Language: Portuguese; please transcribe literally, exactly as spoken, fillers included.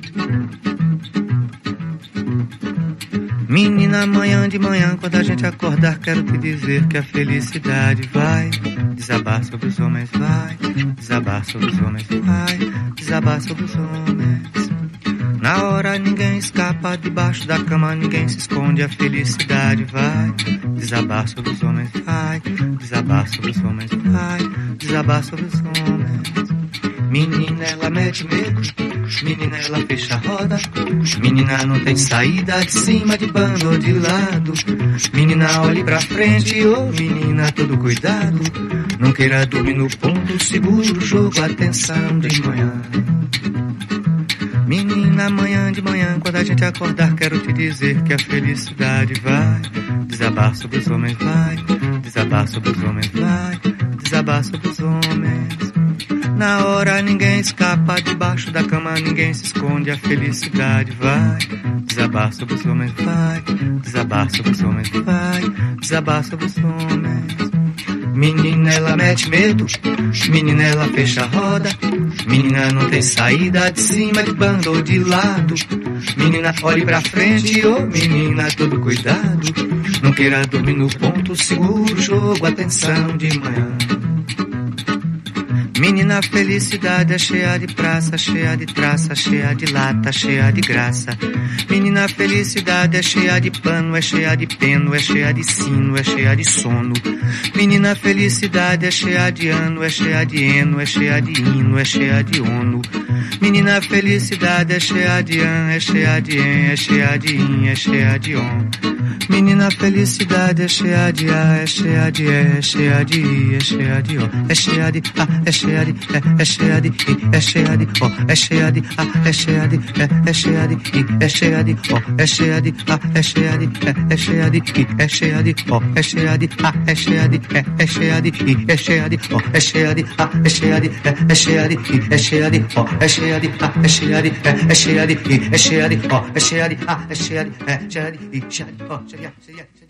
Menina, amanhã de manhã, quando a gente acordar, quero te dizer que a felicidade vai desabar sobre os homens, vai desabar sobre os homens, vai desabar sobre os homens. Na hora ninguém escapa, debaixo da cama ninguém se esconde, a felicidade vai desabar sobre os homens, vai desabar sobre os homens, vai desabar sobre os homens. Menina, ela mete medo, menina, ela fecha a roda, menina, não tem saída, de cima, de bando ou de lado. Menina, olhe pra frente, ô oh, menina, todo cuidado, não queira dormir no ponto seguro, jogo, atenção de manhã. Menina, amanhã de manhã, quando a gente acordar, quero te dizer que a felicidade vai desabar sobre os homens, vai desabar sobre os homens, vai desabar sobre os homens. Na hora ninguém escapa, debaixo da cama ninguém se esconde, a felicidade vai desabar sobre os homens, vai desabar sobre os homens, vai desabar sobre os homens. Menina, ela mete medo, menina, ela fecha a roda, menina, não tem saída, de cima, de bando ou de lado. Menina, olhe pra frente, ô oh, menina, todo cuidado, não queira dormir no ponto seguro, jogo, atenção de manhã. Menina, a felicidade é cheia de praça, cheia de traça, cheia de lata, cheia de graça. Menina, a felicidade é cheia de pano, é cheia de peno, é cheia de sino, é cheia de sono. Menina, a felicidade é cheia de ano, é cheia de eno, é cheia de hino, é cheia de ono. Menina, a felicidade é cheia de an, é cheia de en, é cheia de in, é cheia de on. Menina, a felicidade é cheia de a, é cheia de e, é cheia de i, é cheia de o, é cheia de a, é cheia de e, é cheia de i, é cheia de o, é cheia de a, é cheia de e, é cheia de i, é cheia de o, é cheia de a, é cheia de e, é cheia de i, é cheia de o, é cheia de a, é cheia de e, é cheia de i, é cheia de o, é cheia de a, é cheia de e, é cheia de i, é cheia de o, é cheia de a, é cheia de e, é cheia de i, é cheia de o, é cheia de a, é cheia de e, cheia de i, cheia de o, cheia de